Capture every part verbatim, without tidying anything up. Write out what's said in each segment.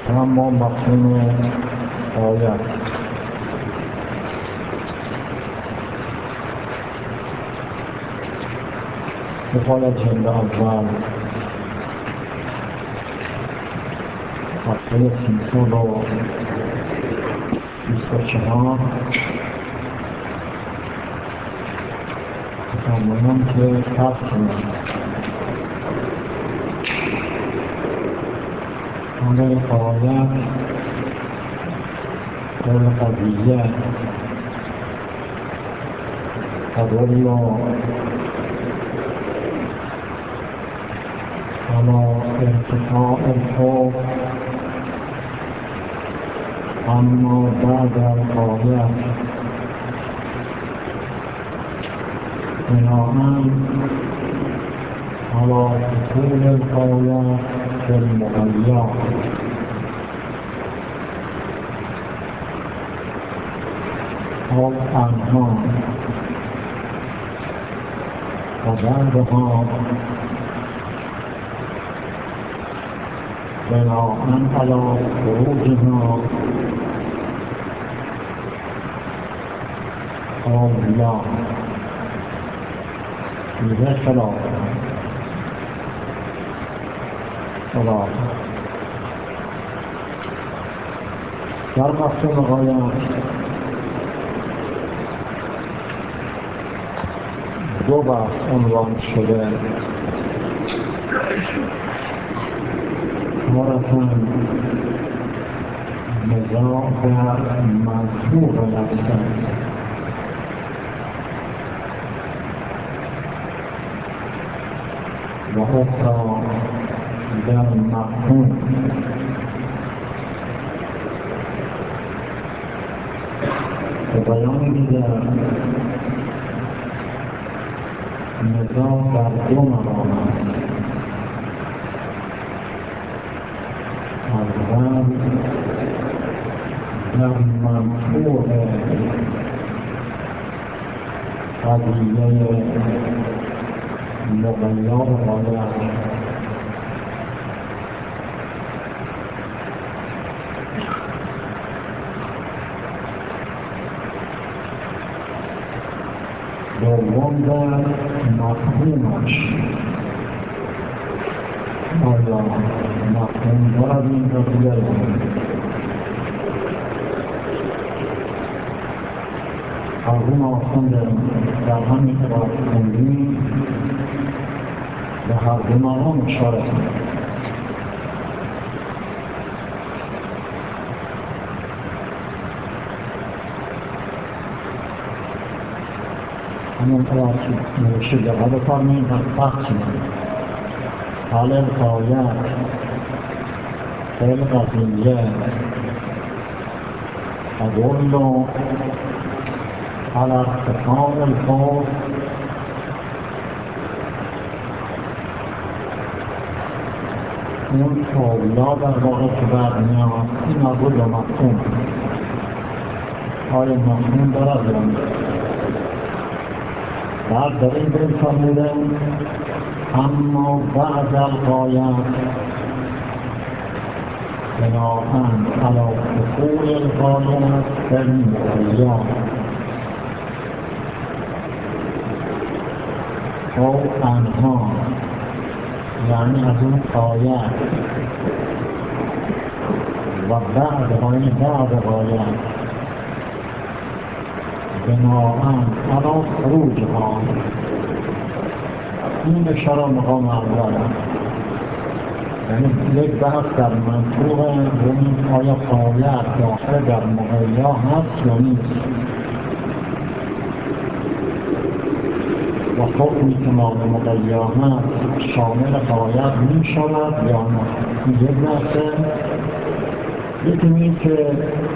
اما مفهوم غایت بقایت جلد اول صفحه سیصد و بیست و چهار تمام که فصل همه غایت قول قضیه تدل على ارتفاع الحب اما بعد الغایه بناءً على دخول الغایه في المغیا او انها و بعدها بناءً على خروجها او لا فيه خلاف خلاف در مفهوم غایت دو بحث عنوان شده. تارة نزاع در منطوق لفظ است و اخرى در مفهوم. به بیان دیگر نزاع در دو مقام است. اول در منطوق قضیه مغیا و غایت دوم در مفهومش آیا مفهوم دارد این قضیه مرحوم آخوند در همین که باید خوندیم به هر دو مقام اشاره کنیم. همون قرار که نوشه جواب فرمین و فصل حال الغایت خیل قضیه تدل على ارتفاع الحب اون اولا در واقع که بعد میاد این مربوط به مفهوم آیا مفهوم دارد یا نه. بعد در این بین فرموده اما بعد الغایت بناءً على دخول الغایت في المغیا او انها یعنی از اون غایت و بعد یعنی بعد غایت بناءً على خروجها. این اشاره مقام اول یعنی یک بحث در منطوق این آیا غایت داخل در مغیا هست یا نیست و حکمی که مال مغیا هست شامل غایت می شود یا نه. این یک بحثه. یکی این که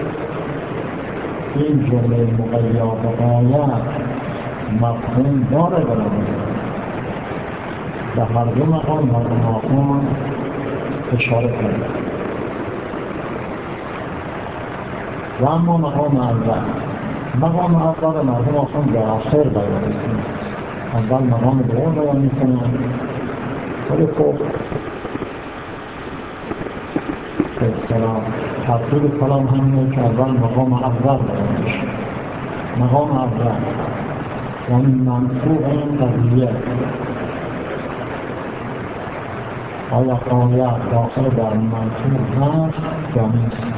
این جمله مغیا و غایت مفهوم داره برامون به هر دو مقام مرحوم آخوند اشاره کرده. و اما مقام اول مقام اول مرحوم آخوند در آخر بیان میکنه. اول مقام دوم بیان میکنه ولی خب به اصطلاح ترتیب کلام همینه که اول مقام اول برامش مقام اول یعنی منطوق این قضیه آیا قایت داخل در منطوق هست یا نیست.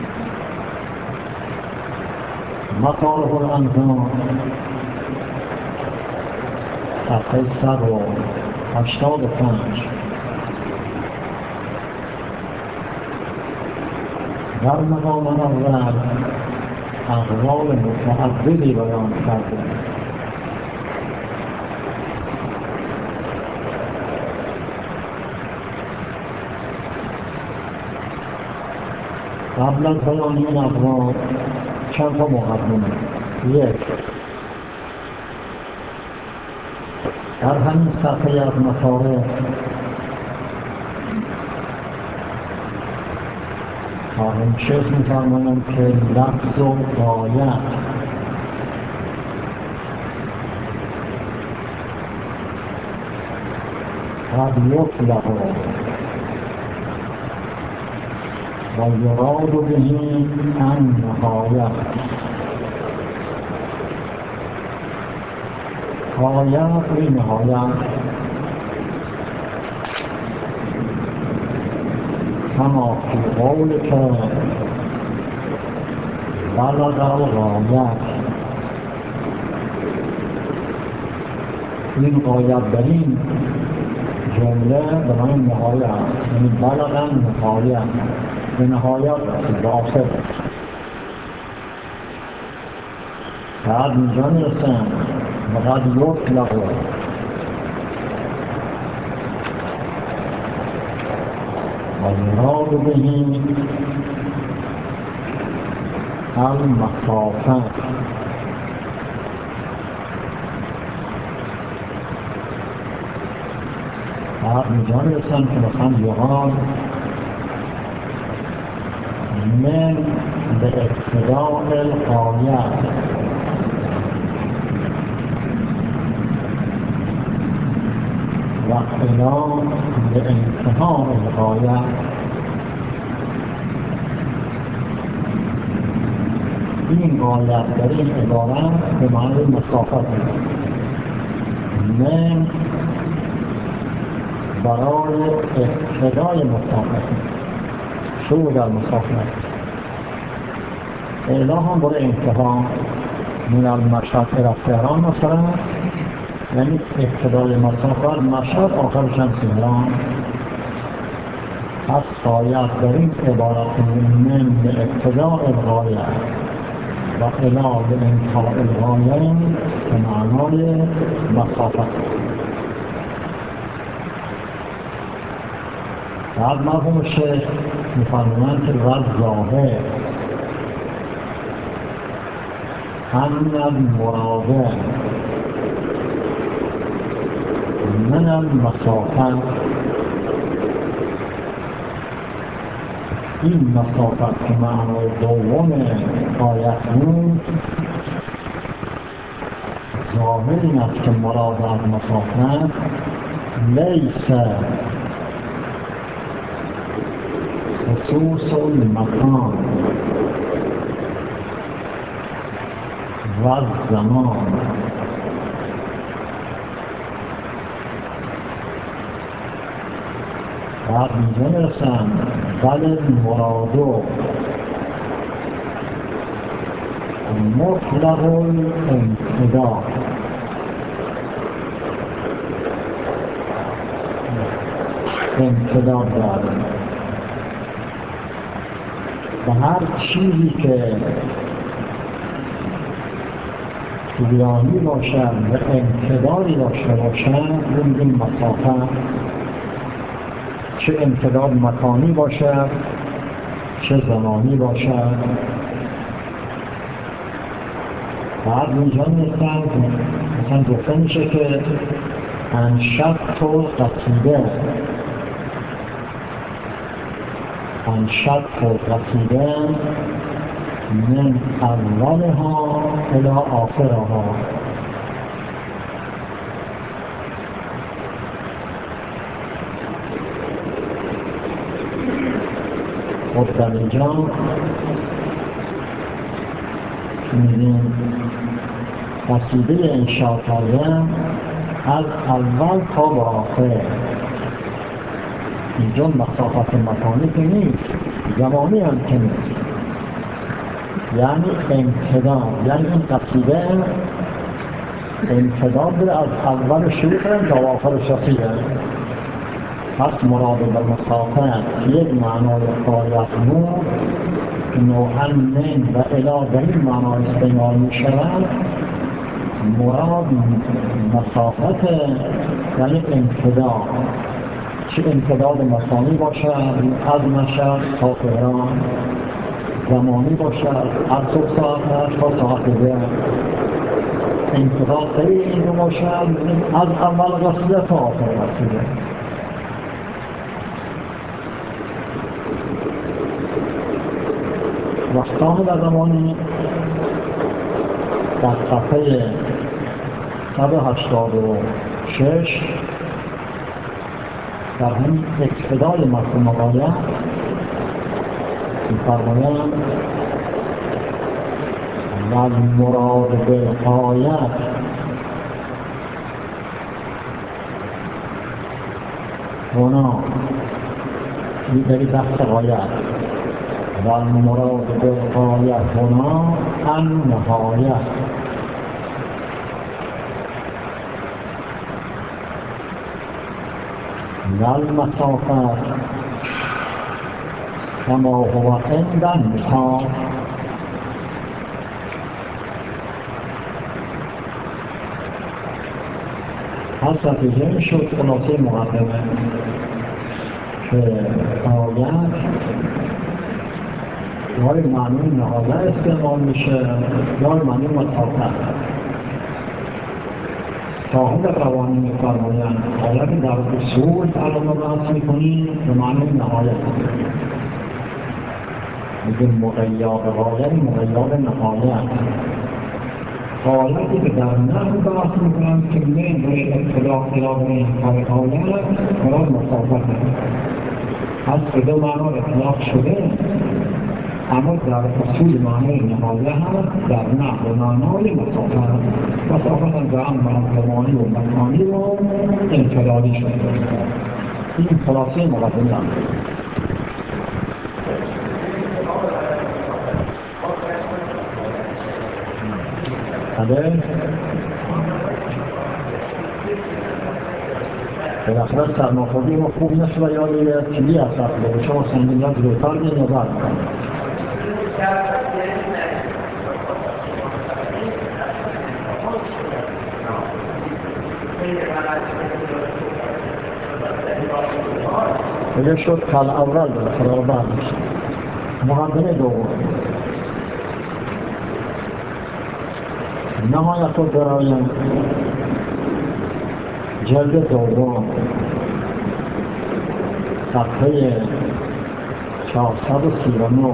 مطالب الانظام صفحه صد و هشتاد و پنج. در مقام اول اقوال متعددی بیان کرده. قبل از بیان این اقوال چند تا مقدمه. یک، در همین صفحه از مطالب خواهیم شیخ می‌فرمایند که لفظ و غایت قد یطلق و یراد به النهایه. غایت و نهایت کما فی قولک بلغ الغایت، این غایت در این جمله به معنی نهایت است، یعنی بلغ النهایه، به نهایت رسید، به آخر رسید. بعد اینجا میرسن و قد یطلق و یراد به المسافه. بعد اینجا میرسن که مثلا یراد من به ابتداء الغایه و الی به انتهاء الغایه. این غایت در این عبارت به معنی مسافت من برای ابتدای مسافت، شروع در مسافت، الی هم برای انتها، من المشهد الی تهران مثلا، یعنی ابتدای مسافت مشهد، آخرش هم تهران. پس غایت در این عبارت من به ابتداء الغایه و الی به انتهاء الغایه به معنای مسافت. بعد مرحوم شیخ می‌فرمایند که ظاهر ان المراد من المسافت، این مسافت که معنای دوم آیت بود، ظاهر این است که مراد از مسافت لیس خصوص المکان و الزمان، بعد اینجا میرسن بل مرادو مطلق الامتداد، امتداد داره و هر چیزی که طولانی باشد و امتدادی داشته باشد رو میگیم مسافت، چه امتداد مکانی باشد چه زمانی باشد. بعد اینجا نیستن مثلا گفته میشه که انشط القصیده، انشط القصیده من اولها الی آخرها. خب در اینجا میگیم قصیده انشا کردن از اول تا به آخر. اینجا مسافت مکانی که نیست، زمانی هم که نیست، یعنی امتداد، یعنی این قصیده امتداد بره از اول شروع کنم تا آخرش رسیدن. پس مراد به مسافت یک معنای خالی از نور که نوعا من و الی در این معنا استعمال می شود. مراد مسافت یعنی امتداد، چه امتداد مکانی باشد از مشهد تا تهران، زمانی باشد از صبح ساعت تا ساعت دیگر. امتداد غیر این رو باشد از اول قصیده تا آخر قصیده. و صاحب زمانی در صفحه صد و هشتاد و شش در همین ابتدای مفهوم غایت می‌فرمایند و المراد بالغایت هنا می‌بری بحث غایت و المراد بالغایت هنا النهایت. و المسافت کما هو عند النطاق. پس نتیجه شد خلاصه مقدمه که غایت یا معنی نهایت استعمال میشه یا معنی مسافت. صاحب قوانین می‌فرمایند غایت در اصول علامه بحث می‌کنیم به معنی نهایت. میگه مقیاد غایت مقیاد نهایت. غایتی که در نحو بحث می‌کنن که من در ابتدا الی انتهای غایت مراد مسافت هست که دو معنا اطلاق شده، اما در اصول معنای نهایت هست، در نحو معنای مسافت. مسافت هم در معنی زمانی و مکانی و امتدادی شده است. این خلاصه مقدمه است. بله بالاخره سرماخوردی ما خوب مثل و یاد یه کلی از سرماخوردی شما سنگینات رویتر دید یا بعد دیگه شد کل اول بالاخره رو بعد میشه. مقدمه دوم نهایت و درایم جلد دوم صفحه چهارصد و سی و نه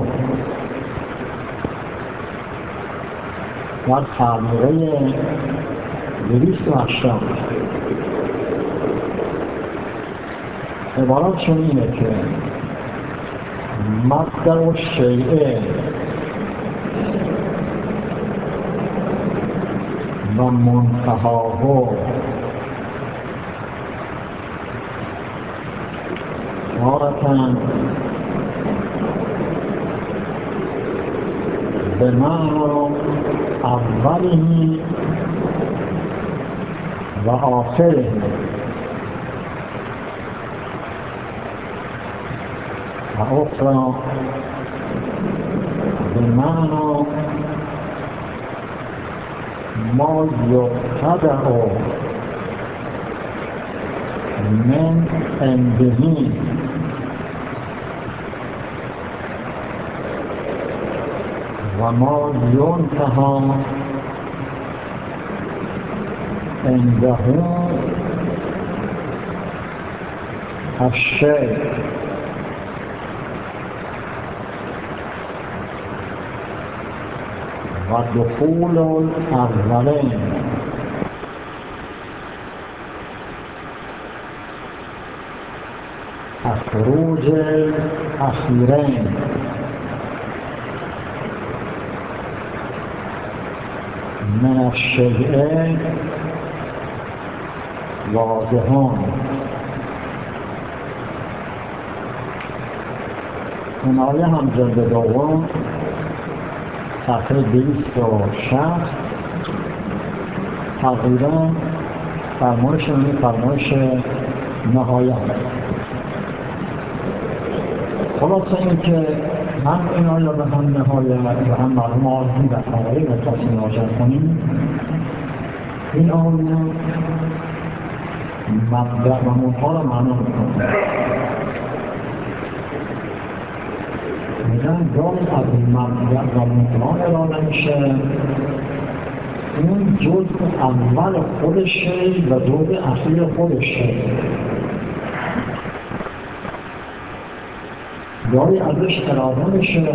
در تعلیقه دویست و هشتاد عبارت چنینه که مبدأ الشیء و منتهاه تارة بمعنى اوله و آخره و اخرى بمعنى ما یقتضع من عنده و ما ینتهی عنده الشیء. و دخول الاولین خروج اخیرین من الشیء واضحان. این آیه هم جلد دوم صفحه دویست و شصت تقریبا فرمایش این فرمایش نهایه است. خلاصه این که هم این آیه به هم نهایه و هم مرموم آیه در حوالی و کسی مراجعه کنیم. این آیه مبدأ و منتها را معنا میکنه. میگن گاهی از مبدأ و منتها اراده میشه، اون جزء اول خودشه و جزء اخیر خودشه. گاهی ازش اراده میشه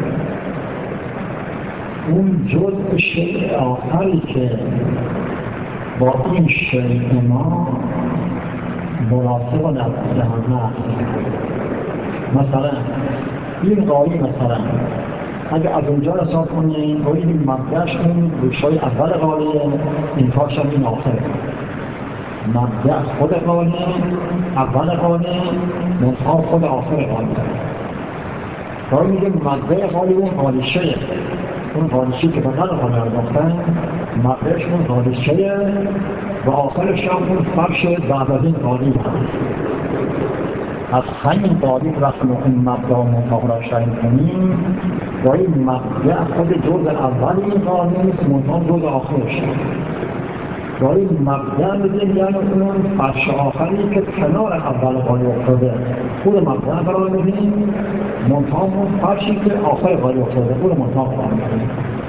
اون جزء شیء آخری که با این شیء ما مناسب و نزدیک هم هست. مثلا این قالی مثلا اگه از اونجا حساب کنیم باید این مبدأش این ریشه‌ی اول قالیه، این پاش هم این آخر. مبدأ خود قالی، اول قالی، منتها خود آخر قالی. باید میگیم مبدأ قالی اون قالیشه، اون قالیشه که بقدر قالی انداختن مبدأش اون قالیشه و آخرش هم اون فرش بعد از این قالی هست. از همین قالی وقتی اون مبدأ و منتها را شنگ کنیم با این مبدأ خود جزء اول این قالی نیست، منتها جزء آخرش. با این مبدأ میگیم یعنی اون فرش آخری که کنار اول قالی افتاده خود مبدأ قرار میدیم، منتها اون فرشی که آخر قالی افتاده خود منتها قرار میدیم.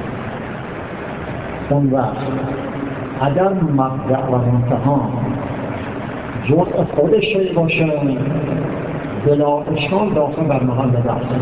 اون وقت اگر مبدأ و منتها جزء خودش باشه بلا اشکال داخل در محل بحث.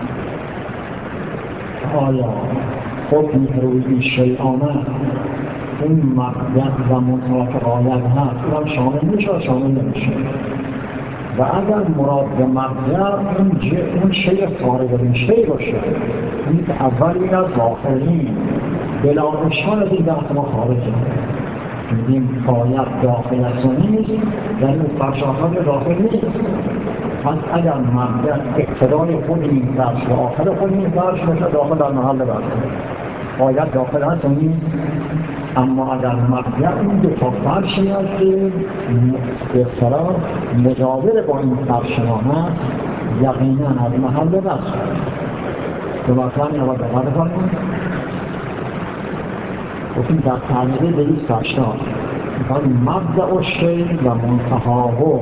آیا حکمی که روی این شیء آمد اون مبدأ و منتها که غایب هست اونم شامل میشه شامل نمیشه؟ و اگر مراد به مبدأ اون شیء خارج از این شیء باشه، این که اول این است و آخر این، بلا اشکال از این بحث ما خارجه. میگیم باید داخل است و نیست، یعنی اون فرش آخر داخل نیست. پس اگر مبدأ ابتدای خود این فرش و آخر خود این فرش باشه داخل در محل بحث باید داخل است و نیست. اما اگر مبدأ اون دو تا فرشی است که به اصطلاح مجاور با این فرش ما هست یقینا از محل بحث دو مرتبه این رو دقت کنیم. گفتیم در تعلیقه دویست و هشتاد مبدأ الشیء و منتهاه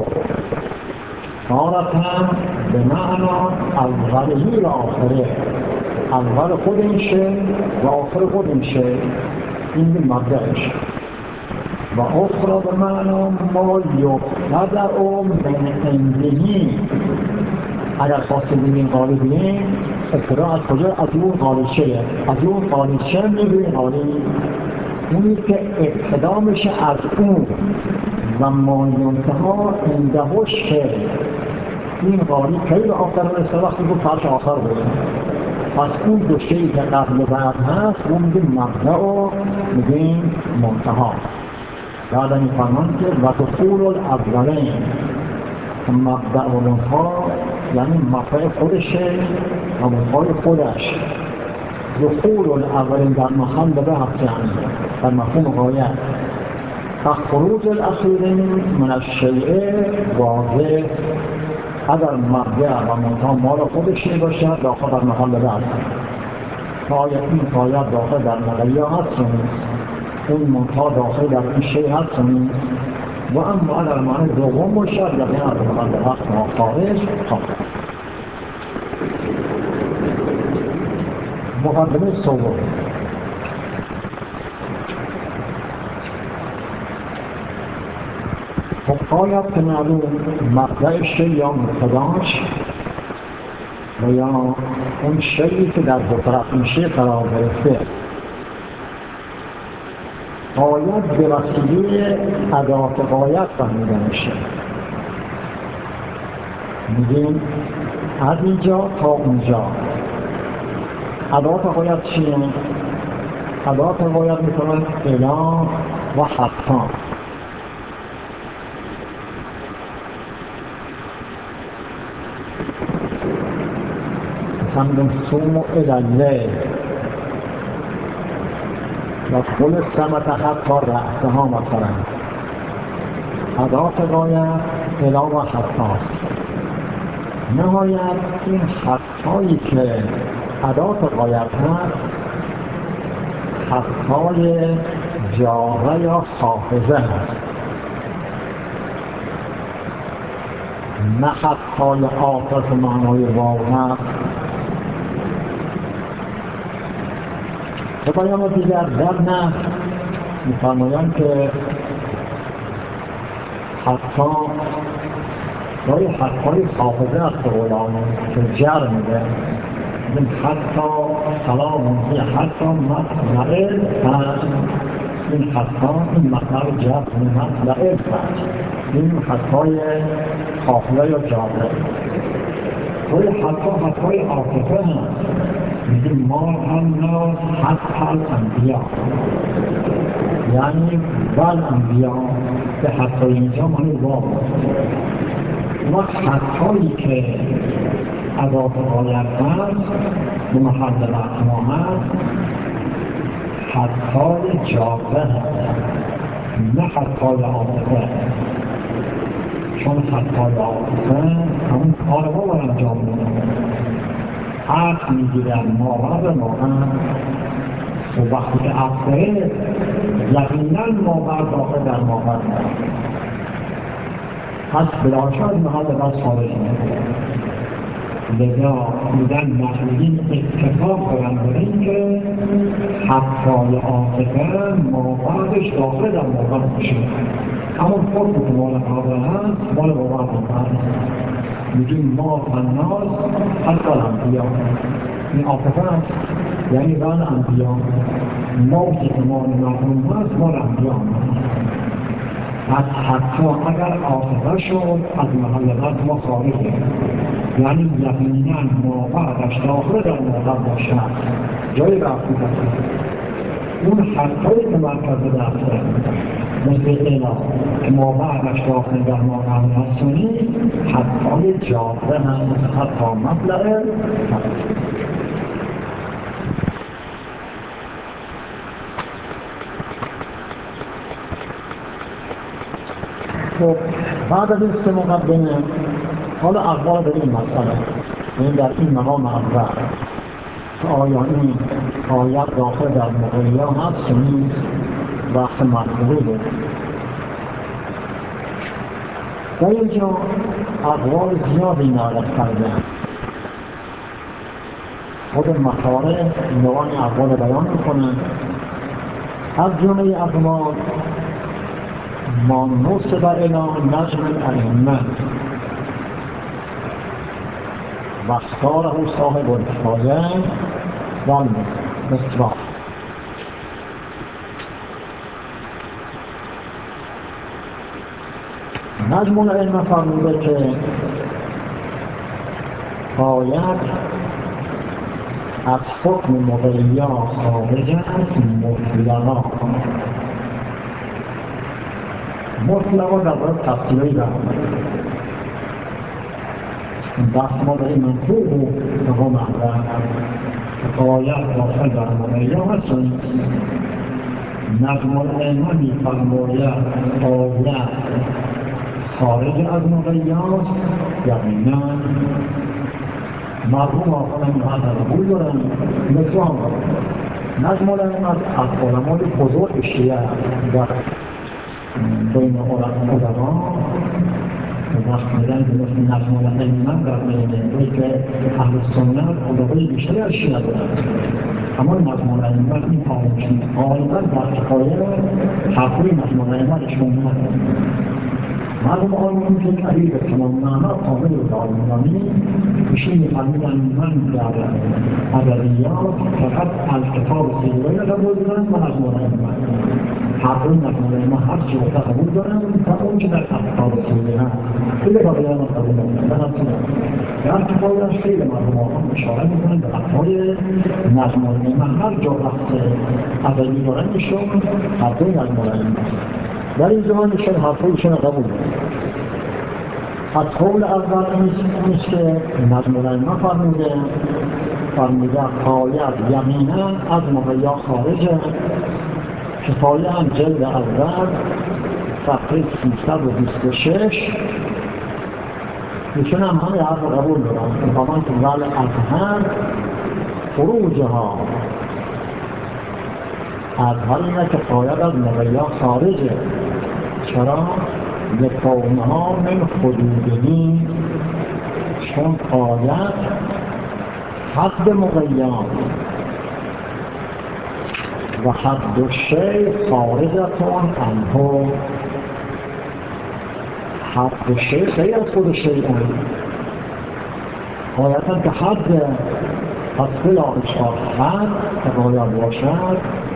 تارة به معنا اوله و آخره، اول خود این شیء و آخر خود این شیء، این به مبدأش. و اخرى به معنا ما یبتدأ من عنده. اگر خواسته بگیم قالی بگیم ابتدا از کجا؟ از اون قالیشه، از اون قالیشه میگویم قالی اونی که ابتدا میشه از اون و ما ینتها عنده شیء. این قالی کی به آخر رسه؟ وقتی که فرش آخر بود. پس اون دو شیئی که قبل و بعد هست اون میگیم مبدأ و میگیم منتها. بعد این فرمان که و دخول الاولین مبدأ و منتها یعنی مبدأ خودشه و منتهای خودش. دخول الاولین در محل بحث یعنی در مفهوم غایت. خروج الاخیرین من الشیء واضح. اگر مبدأ و منتها مال خودش باشد داخل در محل بحث. آیا این غایت داخل در مغیه هست و نیست؟ اون منتها داخل در این شیء هست و نیست؟ و اما اگر معنی دوم باشد یقینا از محل بحث ما خارج خواهد. مقدمه سوم. خب باید که معلوم مبدأ شیء یا مبتداش و یا اون شیئی که در دو طرف این شیء قرار گرفته باید به وسیله ادات غایت فهمیده میشه. میگیم از اینجا تا اونجا. ادوات غایت چیه؟ ادوات غایت میکنن الا و حتی. مثلا میگم سوم الاله و کل سمت حتی رأسه ها مثلا ادوات غایت الا و حتی است. نهایت این حتی که ادوات غایت هست حتی جاره یا حافظه هست، نه حتی عاطف معنای واو هست. به بیان دیگر در نه می‌فرمایند که حتی گاهی حتی حافظه است به قولانه که جر میده. حتی سلام هی حتی مطلع فجر، این حتی این مطلع جر کنه مطلع فجر، این حتی حافظه یا جاره. گاهی حتی حتی عاطفه هست، میگیم ما الناس حتی الانبیا، یعنی والانبیا به حتی اینجا معنی واو. و حتایی که ادوات غایت هست به محل الاسما هست حتی جاره هست، نه حتی عاطفه. چون حتی عاطفه همون کار ما رو انجام میده، عطف میگیرن ماور به ماور و وقتی که عطف بره یقینا ماور داخل در ماور پس بلاچه از محل بس خارج میده. لذا میگن نحویین اتفاق دارن بر این که حتی عاطفه ما بعدش داخل در موقع باشه. همون فرقی که مال قبل هست مال موقع هست. میگیم ما الناس حتی الانبیا، این عاطفه هست یعنی ول انبیا. موتی که مال مردم هست مال انبیا هست. پس حتی اگر عاطفه شد از محل بس ما خارجه، یعنی یقینا ما بعدش داخل در موقع باشه هست، جای رفتی هست. اون حتی که مرکز دسته مثل اله که ما بعدش داخل در موقع هست نیست، حتی جاره هست مثل حتی مطلع خب بعد از این سه مقدمه حالا اقوال به این مسئله، این در این مقام اول که آیا این آیت داخل در مقیه هست و نیست بحث مرحولی بود. در اینجا اقوال زیادی نقل کرده، خود مطالع نوعان اقوال بیان میکنن. از جمله اقوال ما نصب الی نجم الائمه و اختاره صاحب الکفایه و المصباح. نجم الائمه فرموده که آیت از حکم مقیه خارج است مطلقا. مطلقا در باید تفسیری برمید. این بحث ما در این منطور بود مقام اول که آیت داخل در مقیه هست و نیست. نجم الائمه می‌فرماید آیت خارج از مقیه است، یعنی نه مرحوم آقای محمد قبول دارن مثلا نجم الائمه از علمای بزرگ شیعه است در بین علما. وقت میگن که مثل نجم الائمه در بین که اهل سنت علمای بیشتری از شیعه دارن، اما نجم الائمه این کارشون غالبا در حکایه حرفای نجم الائمه رو شما ندارن. مرحوم آقایون که قریب تمام معنا کامل رو دارمونانی ایشون می‌فرمودن من در ادبیات فقط از کتاب سیدی رو قبول دارم و از مولای من هر اون از مولای من هر چی گفته قبول دارم و اون که در کتاب سیدی هست دیگه بقیه من قبول دارم در اصلا در کتابش خیلی مرحوم آقایون اشاره می‌کنن به حرف‌های نظم مولای من هر جا بحث ادبی دارن ایشون هر دوی از مولای من هست در این زمان ایشون حرفایشون قبول دارم از قول اول نیست که نظم العلم فرموده فرموده باید یقینا از مغیا خارجه کفایه هم جلد اول صفحه سیصد و بیست و شش ایشون هم همه حرف قبول دارن فرمان که ول اظهر خروجها اظهر اینه که باید از مغیا خارجه چرا؟ لکونها من حدودهی چون آیت حد مقیاس و حد الشیء خارجتون عنه حد الشیء خیلی از خود شیء آیتا که حد پس خلافش حد که باید باشد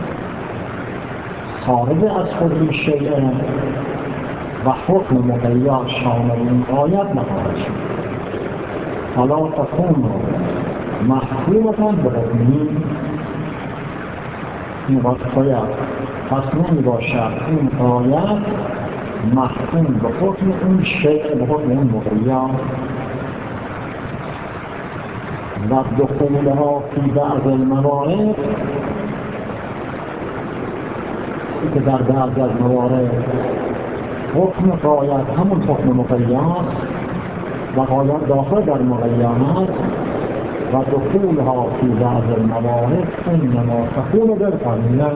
خارج از خود این شیء و حکم مقید شامل این آیت نخواهد شد فلا تکون محکومة به حکمی این وقتی است پس نمی باشد این آیت محکوم به حکم این شیء به حکم این مقید و دخولها فی بعض الموارد که در بعض از موارد حکم قاید همون حکم مقیاس و قاید داخل در مقیان است و دخولها فی بعض الموارد انما تکون بالقرینه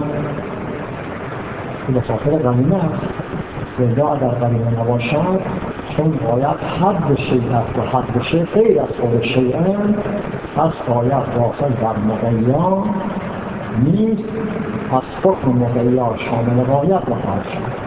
که به خاطر قرینه است و اگر قرینه نباشد چون قاید حد شیء است و حد شیء غیر از خود شیء پس قاید داخل در مقیان نیست پس حکم مقیان شامل قاید نخواهد شد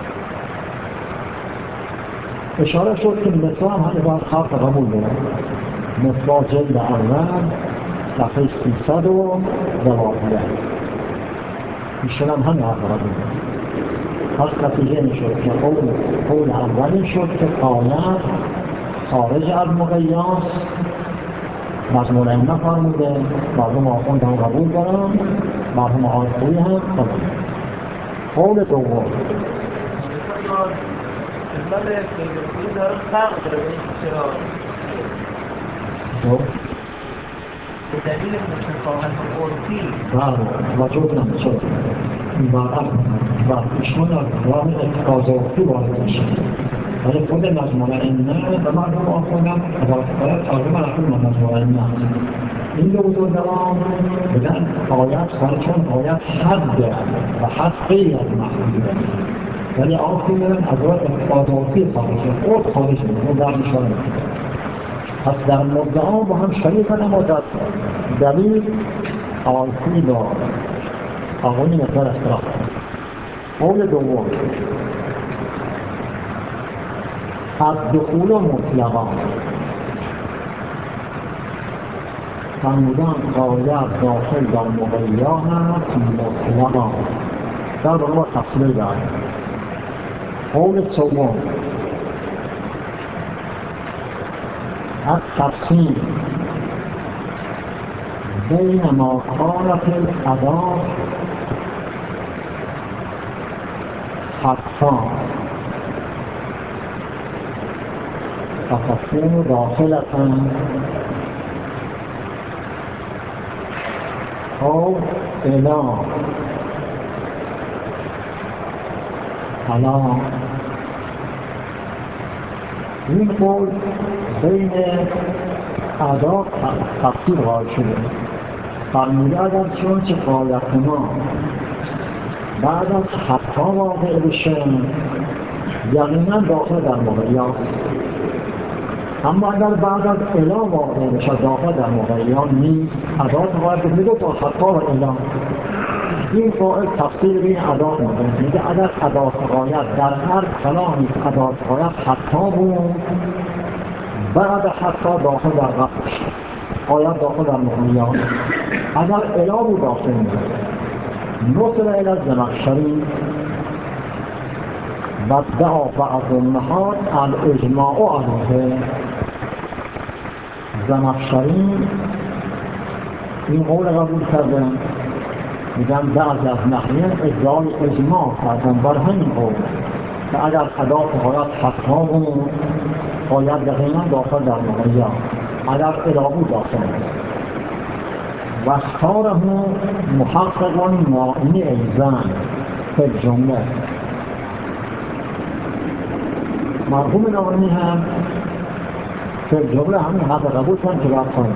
اشاره شد که مثال همه باید حرف قبول دارم مثال جلد اول صفحه سیصد و دوازده ایشون هم همه حرف قبول دارم پس نتیجه می شد که قول, قول اولی شد که آیت خارج از مقیاس مضمون این نفرموده مرحوم آخوند هم قبول دارم مرحوم آخوی هم قبول قول دوم استدلال سیدی داره فرق داره چرا؟ به دلیل متفاهم عرفی بله وجود کنم چرا؟ این برعکس و ایشون از راه اتقاض عرفی وارد میشه ولی خود مضمون اینه به مرحوم آخوندم باید تقریبا اکنون مضمون اینه هست این دو بزرگوار بگن آیت خارج چون آیت حد و حد غیر از محدوده ولی آخوی میرن از راه اتقاض عرفی خارجه خود خارج میرن اون در میشاره پس در مدعا با هم شریکن اما در دلیل آخوی با آقایی مقدار اختلاف قول دوم الدخول مطلقا فرمودن قاید داخل در مقیا هست مطلقا در برای تفصیل دارد قول سوم التفصیل بین ما کانت الاداة حتی فتكون داخلة أو إلى على این قول بین ادا تفسیر قائل شده فرموده اگر چون که قایت ما بعد از حتی واقع بشه یقینا داخل در مقیاس اما اگر بعد از اعلام واقع بشه داخل در مقیاس نیست ادات باید بگه تا حتی و اعلام این قائل تفسیر بین ادات میده، میگه اگر ادات غایت در هر کلامی ادات غایت حتی بود، بعد حتی داخل در قطع بشه، آیت داخل در مغنیات. اگر الا بود داخل نیست. نصر الی الزمخشری و دعا بعض النهاد الاجماع علیه. زمخشری این قول قبول کردن، میگن بعضی از نحویین ادعای اجماع کردن بر همین قول که اگر ادات غایت حتی بود آیت یقینا داخل در مغیّر، اگر الا بود داخل نیست. و اختاره محقق نامی ایزن فی الجمله. مرحوم نامی هم فی الجمله همین حق قبول کن که باید کنیم.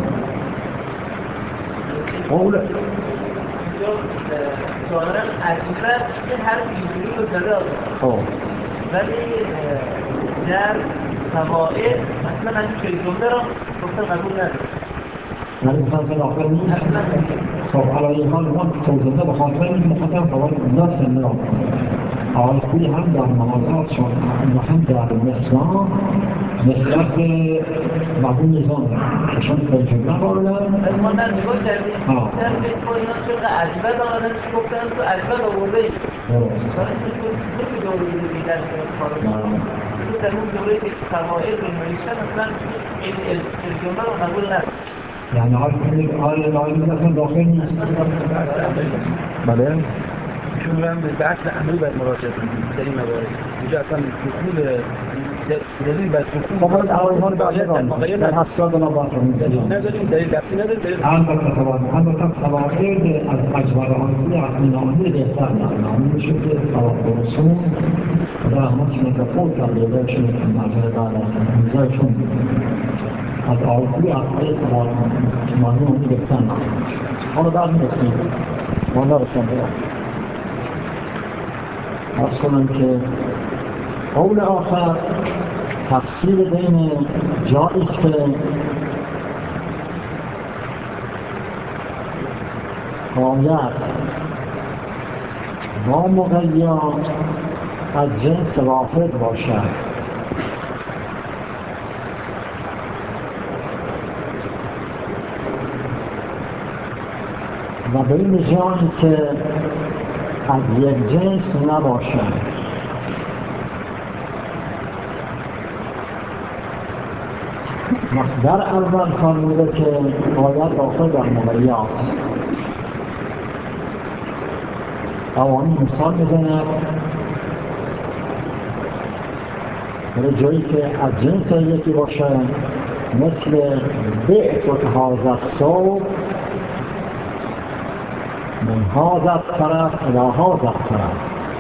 قول سوالم عجیبه که هر اینجوری رو زده آقا، ولی در فوائد اصلا من فی الجمله را گفتن قبول نداره. یعنی مثلا آخر نیست؟ خب علی حال من توضیحه به خاطر این مخصوصا فواید نفس نام آیتی هم در نمازات شد و هم در مسوا نسبت به مقبول نظام کشان به جمله قابلن. ما در نگاه کردیم در مسوا اینا چون عجبت آمدن که گفتن تو عجبت آورده ایم درست تو دوره دیگه در سنت کارو تو در اون دوره که فواید رو نوشتن اصلا این جمله رو قبول ندارد. یعنی آل نایمی اصلا داخل نیست. بله؟ ایشون میگن به بحث عملی باید مراجعه کنیم در این موارد. اینجا اصلا دخول دلیل باید دخول ما باید عوایمان باید در هفتاد و نبات رو میداریم نداریم، دلیل دفتی نداریم، دلیل البته طبعا البته فواید از اجبار آنی اقنامی بهتر نامی میشه که فواید رسول در احمد که متفول کرده بهشون که مجال بعد از انزایشون از آیتی اقلی فواید اجمالی اونی بهتر نامی میشه. حالا بعد میرسیم ما نرسیم برم ارز کنم که قول آخر تفسیر بین جاییست که باید با مغیر از جنس واحد باشد و بین جایی که از یک جنس نباشد. در اول فرموده که آیت داخل در مغیر است. اوانی مثال میزند برای جایی که از جنس یکی باشه مثل بعت و هذا الثوب من هذا الطرف الی هذا الطرف.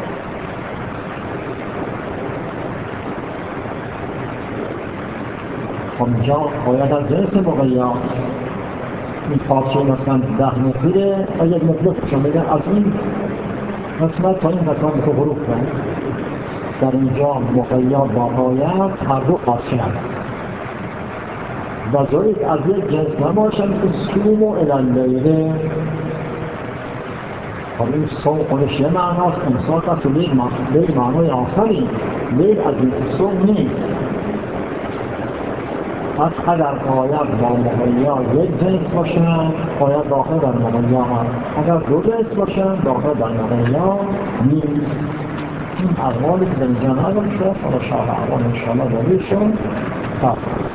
خب اینجا باید از جنس مغیر است. این پارچه مثلا ده متره و یک متر کشم میگن از این قسمت تا این قسمت میتو غروب کن. در اینجا مغیر با آیت هر دو پارچه است و جایی که از یک جنس نباشد مثل سوم و الالیله. خب این سوم خودش یه معناست، امساک است و لیل معنای آخری. لیل از جنس سوم نیست. پس اگر آیت با مغیر یک جنس باشند آیت داخل در مغیر هست، اگر دو جنس باشند داخل در مغیر نیست. این اقوالی که در اینجا نقل شد حالا شرح اقوال انشاءالله دلیل شد.